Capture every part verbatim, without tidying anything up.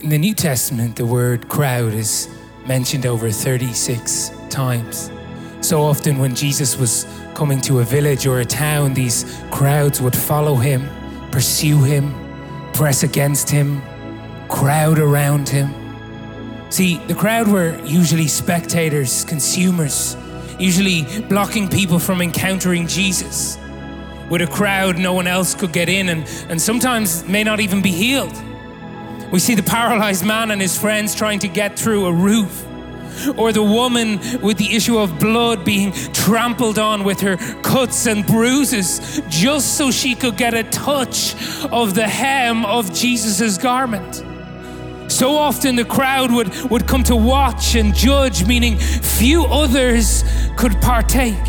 In the New Testament, the word crowd is mentioned over thirty-six times. So often when Jesus was coming to a village or a town, these crowds would follow him, pursue him, press against him, crowd around him. See, the crowd were usually spectators, consumers, usually blocking people from encountering Jesus. With a crowd, no one else could get in and, and sometimes may not even be healed. We see the paralyzed man and his friends trying to get through a roof, or the woman with the issue of blood being trampled on with her cuts and bruises just so she could get a touch of the hem of Jesus's garment. So often the crowd would, would come to watch and judge, meaning few others could partake.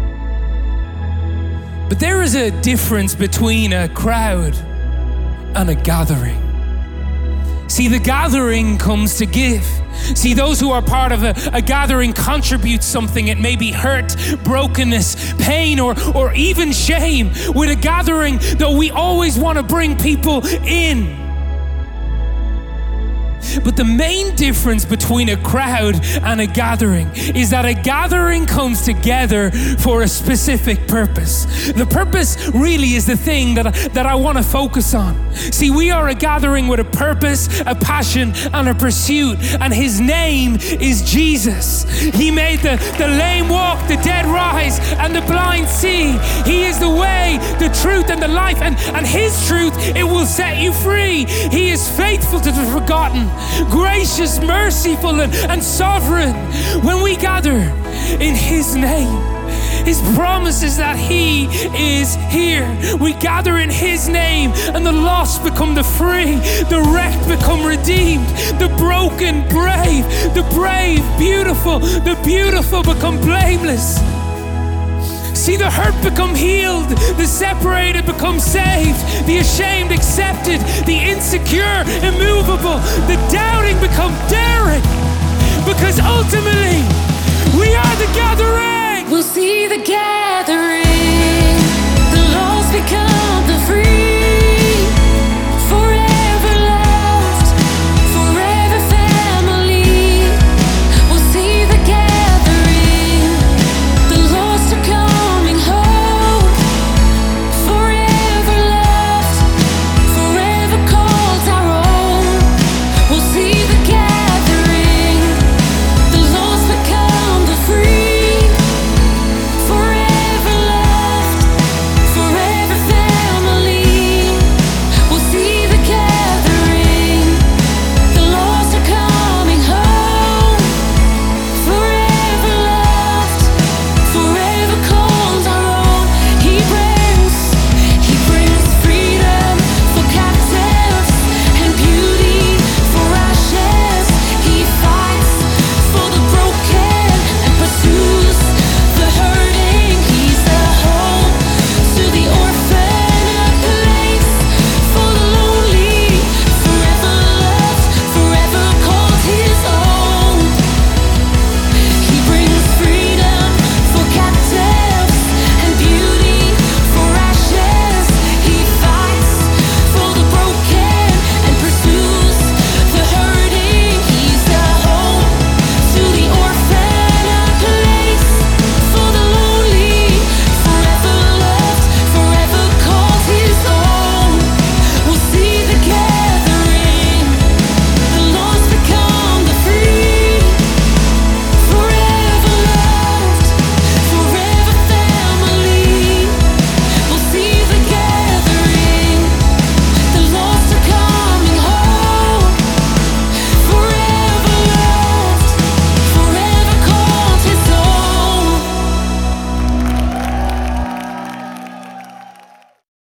But there is a difference between a crowd and a gathering. See, the gathering comes to give. See, those who are part of a, a gathering contribute something. It may be hurt, brokenness, pain, or, or even shame. With a gathering, though, we always want to bring people in. But the main difference between a crowd and a gathering is that a gathering comes together for a specific purpose. The purpose really is the thing that, that I want to focus on. See, we are a gathering with a purpose, a passion, and a pursuit, and his name is Jesus. He made the, the lame walk, the dead rise, and the blind see. He is the way, the truth, and the life, and, and his truth, it will set you free. He is faithful to the forgotten, gracious, merciful, and, and sovereign. When we gather in his name, his promise is that he is here. We gather in his name, and the lost become the free, the wrecked become redeemed, the broken brave, the brave beautiful, the beautiful become blameless. See, the hurt become healed, the separated become saved, the ashamed accepted, the insecure immovable, the doubting become daring, because ultimately we are the gathering. We'll see the gathering, the lost become